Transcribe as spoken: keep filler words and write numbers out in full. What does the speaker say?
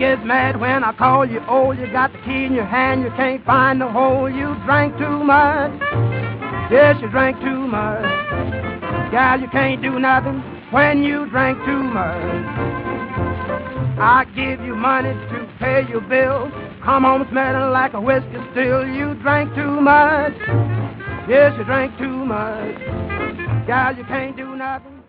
get mad when I call you old. You got the key in your hand, you can't find the hole. You drank too much. Yes, you drank too much. Gal, you can't do nothing when you drank too much. I give you money to pay your bill. Come on smelling like a whiskey still. You drank too much. Yes, you drank too much. Gal, you can't do nothing.